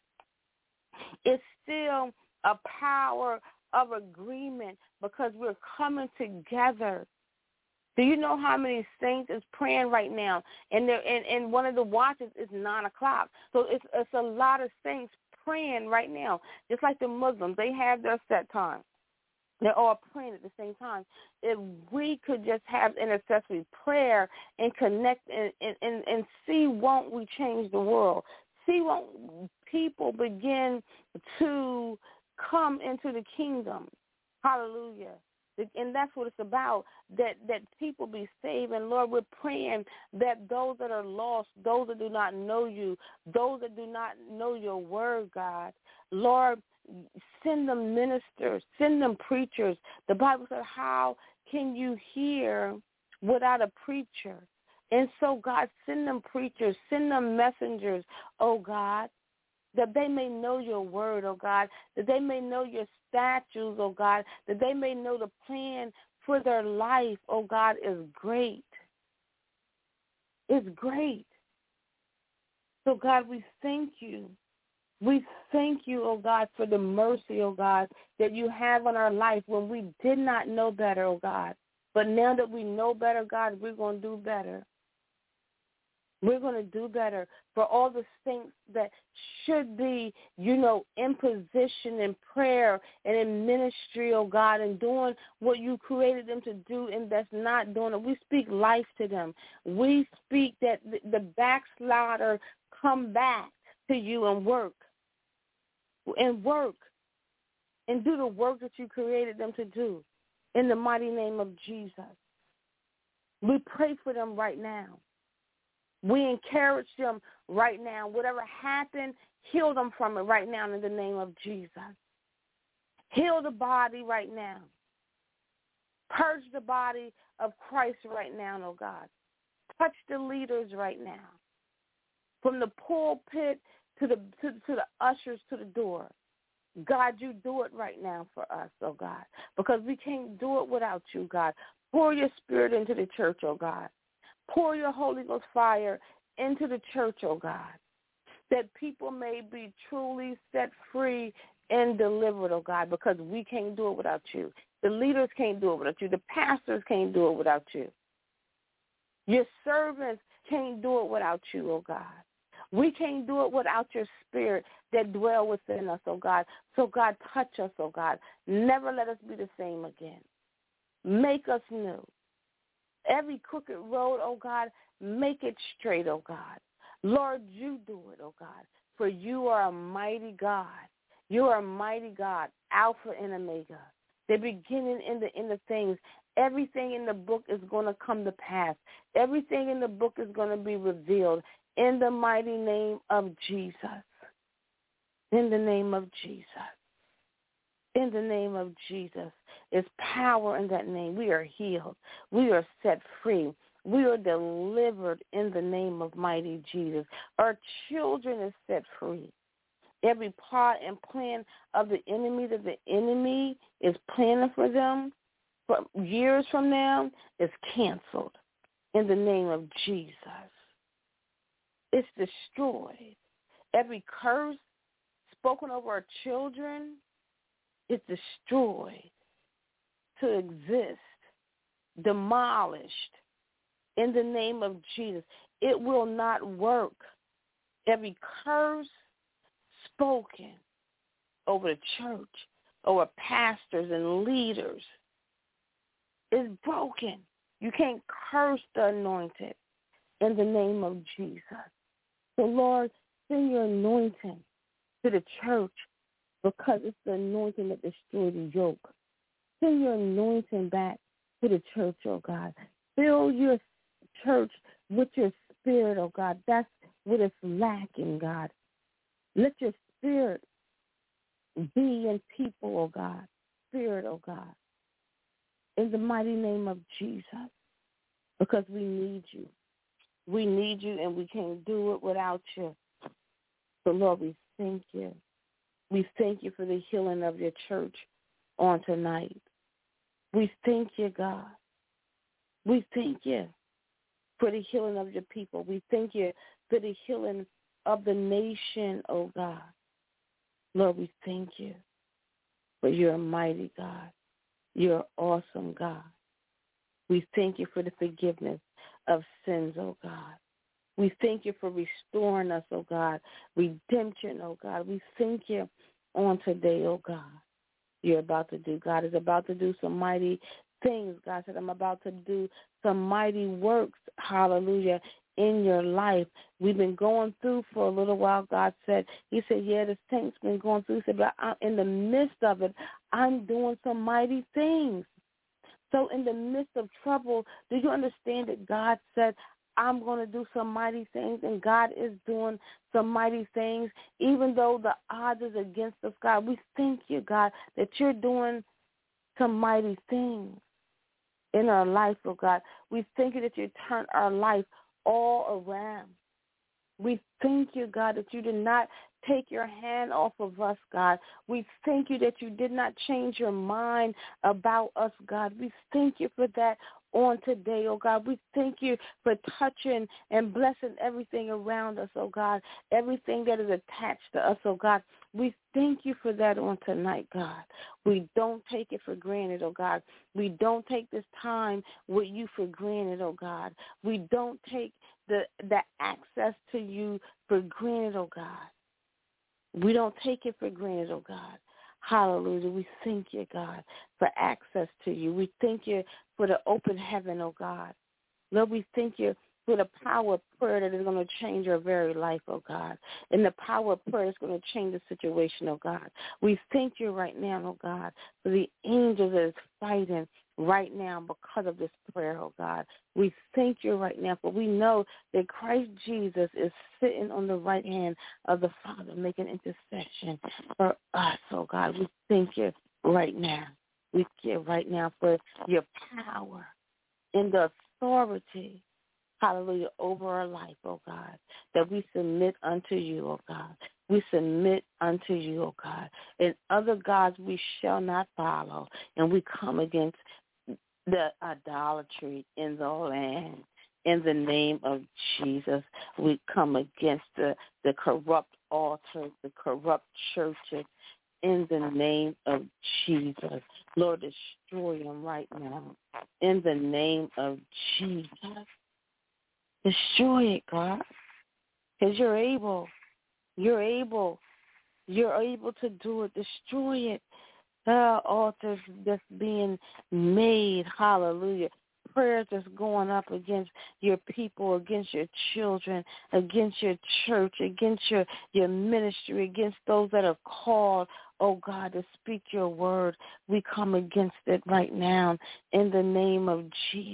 S3: It's still a power of agreement because we're coming together. Do you know how many saints is praying right now? And they're, and, and one of the watches is nine o'clock. So it's it's a lot of saints praying right now. Just like the Muslims, they have their set time. They're all praying at the same time. If we could just have intercessory prayer and connect and, and, and, and see, won't we change the world? See, won't people begin to come into the kingdom? Hallelujah. And that's what it's about, that, that people be saved. And, Lord, we're praying that those that are lost, those that do not know you, those that do not know your word, God, Lord, send them ministers, send them preachers. The Bible said, how can you hear without a preacher? And so, God, send them preachers, send them messengers, oh, God, that they may know your word, oh God, that they may know your statutes, oh God, that they may know the plan for their life, oh God, is great. It's great. So, God, we thank you. We thank you, oh God, for the mercy, oh God, that you have on our life when we did not know better, oh God. But now that we know better, God, we're going to do better. We're going to do better for all the saints that should be, you know, in position in prayer and in ministry, oh God, and doing what you created them to do, and that's not doing it. We speak life to them. We speak that the backslider come back to you and work, and work, and do the work that you created them to do in the mighty name of Jesus. We pray for them right now. We encourage them right now. Whatever happened, heal them from it right now in the name of Jesus. Heal the body right now. Purge the body of Christ right now, oh God. Touch the leaders right now. From the pulpit to the to, to the ushers to the door. God, you do it right now for us, oh God, because we can't do it without you, God. Pour your spirit into the church, oh God. Pour your Holy Ghost fire into the church, oh God, that people may be truly set free and delivered, oh God, because we can't do it without you. The leaders can't do it without you. The pastors can't do it without you. Your servants can't do it without you, oh God. We can't do it without your spirit that dwell within us, oh God. So, God, touch us, oh God. Never let us be the same again. Make us new. Every crooked road, oh God, make it straight, oh God. Lord, you do it, oh God, for you are a mighty God. You are a mighty God, Alpha and Omega, the beginning and the end of things. Everything in the book is going to come to pass. Everything in the book is going to be revealed in the mighty name of Jesus. In the name of Jesus. In the name of Jesus. There's power in that name. We are healed. We are set free. We are delivered in the name of mighty Jesus. Our children are set free. Every plot and plan of the enemy that the enemy is planning for them for years from now is canceled in the name of Jesus. It's destroyed. Every curse spoken over our children is destroyed to exist, demolished in the name of Jesus. It will not work. Every curse spoken over the church, over pastors and leaders, is broken. You can't curse the anointed in the name of Jesus. So, Lord, send your anointing to the church because it's the anointing that destroys the yoke. Send your anointing back to the church, oh God. Fill your church with your spirit, oh God. That's what is lacking, God. Let your spirit be in people, oh God. Spirit, oh God. In the mighty name of Jesus. Because we need you. We need you and we can't do it without you. So, Lord, we thank you. We thank you for the healing of your church on tonight. We thank you, God. We thank you for the healing of your people. We thank you for the healing of the nation, oh God. Lord, we thank you for you're a mighty God. You're awesome, God. We thank you for the forgiveness of sins, oh God. We thank you for restoring us, oh God. Redemption, oh God. We thank you on today, oh God. You're about to do. God is about to do some mighty things. God said, I'm about to do some mighty works, hallelujah, in your life. We've been going through for a little while, God said. He said, yeah, the saints been going through. He said, but I'm, in the midst of it, I'm doing some mighty things. So in the midst of trouble, do you understand that God said, I'm going to do some mighty things, and God is doing some mighty things, even though the odds is against us, God. We thank you, God, that you're doing some mighty things in our life, oh God. We thank you that you turn our life all around. We thank you, God, that you did not take your hand off of us, God. We thank you that you did not change your mind about us, God. We thank you for that on today, oh God. We thank you for touching and blessing everything around us, oh God, everything that is attached to us, oh God. We thank you for that on tonight, God. We don't take it for granted, oh God. We don't take this time with you for granted, oh God. We don't take the the access to you for granted, oh God. We don't take it for granted, oh God. Hallelujah. We thank you, God, for access to you. We thank you for the open heaven, oh God. Lord, we thank you for the power of prayer that is going to change your very life, oh God. And the power of prayer is going to change the situation, oh God. We thank you right now, oh God, for the angels that is fighting right now because of this prayer, oh God. We thank you right now, for we know that Christ Jesus is sitting on the right hand of the Father making intercession for us, oh God. We thank you right now. We thank you right now for your power and the authority, hallelujah, over our life, oh God, that we submit unto you, oh God. We submit unto you, oh God. And other gods we shall not follow, and we come against the idolatry in the land. In the name of Jesus, we come against the, the corrupt altars, the corrupt churches, in the name of Jesus. Lord, destroy them right now. In the name of Jesus. Destroy it, God, because you're able. You're able. You're able to do it. Destroy it. The altars that's being made, hallelujah. Prayers that's going up against your people, against your children, against your church, against your, your ministry, against those that are called, oh God, to speak your word. We come against it right now in the name of Jesus.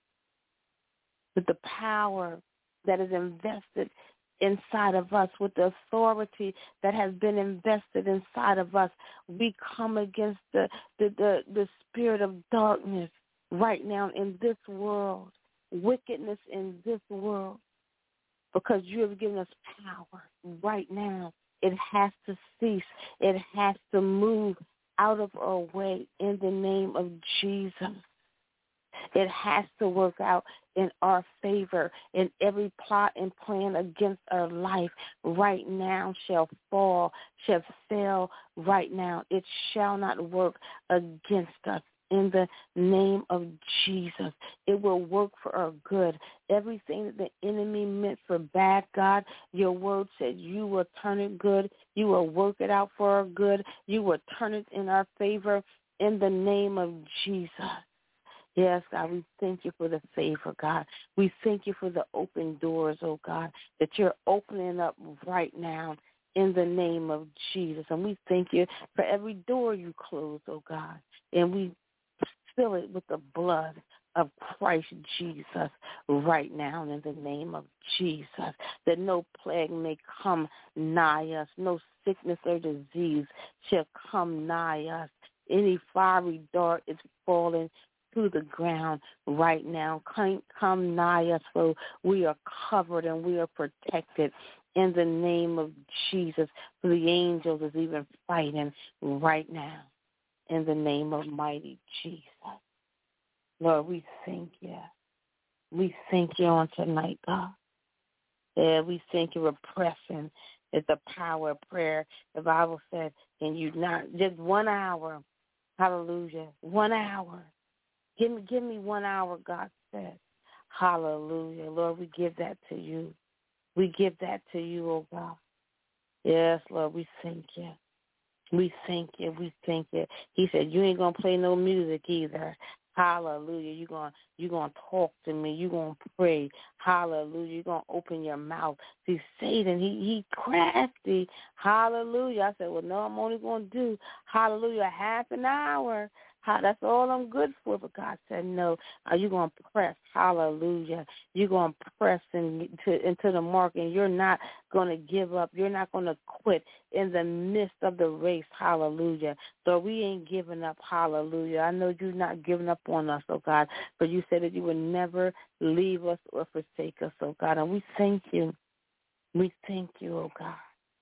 S3: With the power that is invested inside of us, with the authority that has been invested inside of us, we come against the, the, the, the spirit of darkness right now in this world, wickedness in this world, because you have given us power right now. It has to cease. It has to move out of our way in the name of Jesus. It has to work out in our favor, and every plot and plan against our life right now shall fall, shall fail right now. It shall not work against us in the name of Jesus. It will work for our good. Everything that the enemy meant for bad, God, your word said you will turn it good. You will work it out for our good. You will turn it in our favor in the name of Jesus. Yes, God, we thank you for the favor, God. We thank you for the open doors, oh God, that you're opening up right now in the name of Jesus. And we thank you for every door you close, oh God. And we fill it with the blood of Christ Jesus right now in the name of Jesus, that no plague may come nigh us, no sickness or disease shall come nigh us. Any fiery dart is falling to the ground right now. Come, come nigh us, for we are covered and we are protected in the name of Jesus. For the angels is even fighting right now in the name of mighty Jesus. Lord, we thank you. We thank you on tonight, God. Yeah, we thank you for pressing. It's the power of prayer. The Bible said, and you not just one hour. Hallelujah. One hour. Give me, give me one hour, God said. Hallelujah. Lord, we give that to you. We give that to you, oh God. Yes, Lord, we thank you. We thank you. We thank you. He said, you ain't going to play no music either. Hallelujah. You're going you're gonna talk to me. You're going to pray. Hallelujah. You're going to open your mouth. See, Satan, he, he crafty. Hallelujah. I said, well, no, I'm only going to do, hallelujah, half an hour. That's all I'm good for. But God said, no, are you going to press? Hallelujah. You're going to press into, into the mark, and you're not going to give up. You're not going to quit in the midst of the race. Hallelujah. So we ain't giving up. Hallelujah. I know you're not giving up on us, oh God, but you said that you would never leave us or forsake us, oh God. And we thank you. We thank you, oh God.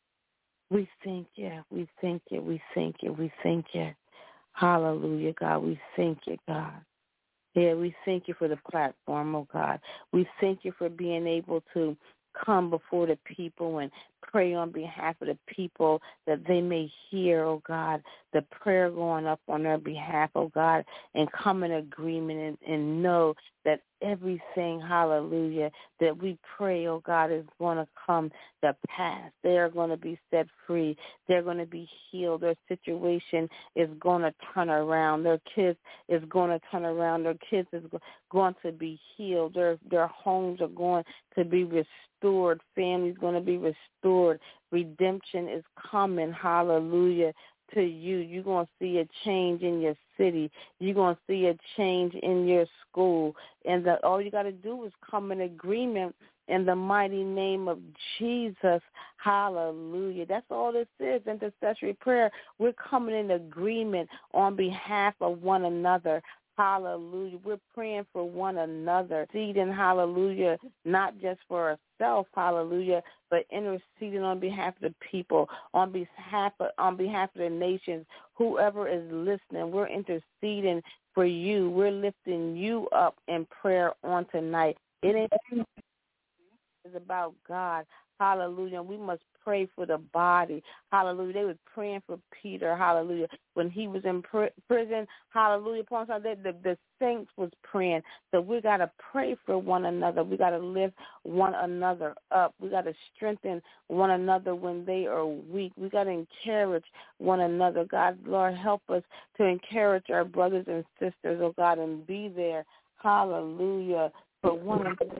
S3: We thank you. We thank you. We thank you. We thank you. Hallelujah, God. We thank you, God. Yeah, we thank you for the platform, oh God. We thank you for being able to come before the people and pray on behalf of the people that they may hear, oh God, the prayer going up on their behalf, oh God, and come in agreement and, and know that everything, hallelujah, that we pray, oh God, is going to come to pass. They are going to be set free. They're going to be healed. Their situation is going to turn around. Their kids is going to turn around. Their kids is going to be healed. Their, their homes are going to be restored. Families going to be restored. Redemption is coming, hallelujah, to you. You're going to see a change in your city. You're going to see a change in your school. And that all you got to do is come in agreement in the mighty name of Jesus. Hallelujah. That's all this is, intercessory prayer. We're coming in agreement on behalf of one another. Hallelujah. We're praying for one another. Interceding, hallelujah, not just for ourselves, hallelujah, but interceding on behalf of the people, on behalf of, on behalf of the nations, whoever is listening. We're interceding for you. We're lifting you up in prayer on tonight. It ain't it's about God. Hallelujah. We must pray for the body. Hallelujah. They were praying for Peter. Hallelujah. When he was in pr- prison. Hallelujah. Upon Sunday, the, the saints was praying. So we got to pray for one another. We got to lift one another up. We got to strengthen one another when they are weak. We got to encourage one another. God, Lord, help us to encourage our brothers and sisters, oh God, and be there. Hallelujah. For one another.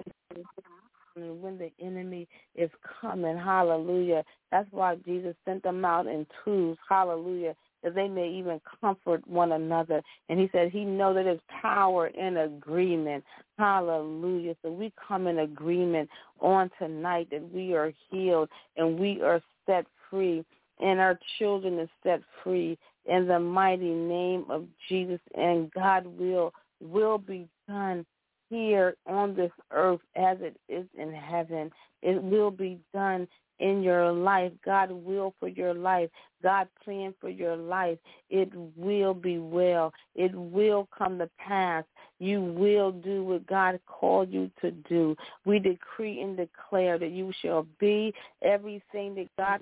S3: And when the enemy is coming, hallelujah. That's why Jesus sent them out in twos, hallelujah, that they may even comfort one another. And he said he knows that there's power in agreement, hallelujah. So we come in agreement on tonight that we are healed and we are set free and our children are set free in the mighty name of Jesus. And God will will be done here on this earth as it is in heaven. It will be done in your life. God will for your life. God planned for your life. It will be well. It will come to pass. You will do what God called you to do. We decree and declare that you shall be everything that God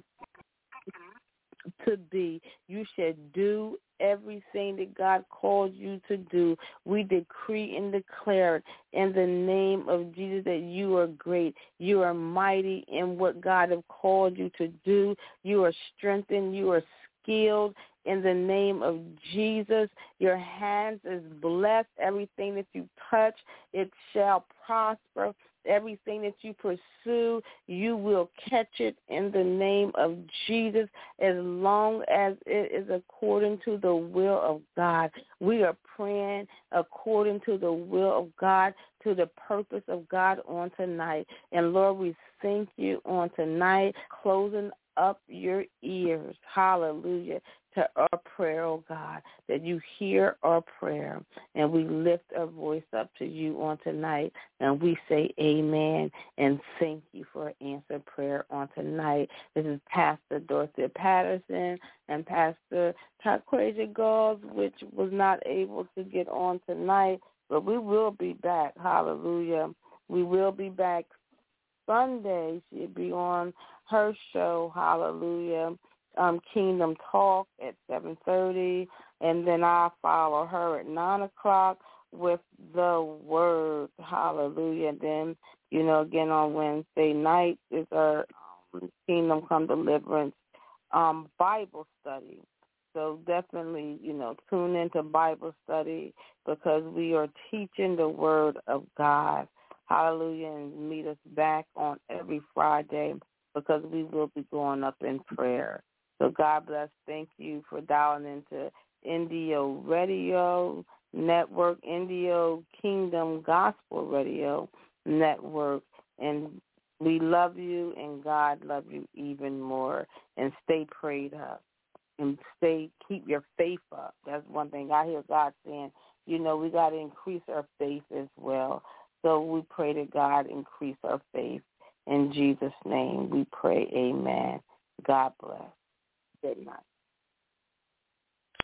S3: to be. You shall do everything that God called you to do. We decree and declare it in the name of Jesus that you are great. You are mighty in what God has called you to do. You are strengthened. You are skilled in the name of Jesus. Your hands is blessed. Everything that you touch, it shall prosper. Everything that you pursue, you will catch it in the name of Jesus, as long as it is according to the will of God. We are praying according to the will of God, to the purpose of God on tonight. And Lord, we thank you on tonight, closing up your ears, hallelujah, to our prayer, oh God, that you hear our prayer, and we lift our voice up to you on tonight, and we say amen, and thank you for answered prayer on tonight. This is Pastor Dorothy Patterson and Pastor Taquasia Gauls, which was not able to get on tonight, but we will be back, hallelujah. We will be back Sunday. She'll be on her show, hallelujah, um, Kingdom Talk at seven thirty, and then I'll follow her at nine o'clock with the Word, hallelujah. And then, you know, again on Wednesday night is our um, Kingdom Come Deliverance um, Bible study. So definitely, you know, tune into Bible study, because we are teaching the Word of God. Hallelujah, and meet us back on every Friday, because we will be going up in prayer. So God bless. Thank you for dialing into Indio Radio Network, Indio Kingdom Gospel Radio Network. And we love you, and God love you even more. And stay prayed up. And stay, keep your faith up. That's one thing I hear God saying. You know, we got to increase our faith as well. So we pray that God increase our faith. In Jesus' name we pray, amen. God bless. Good night.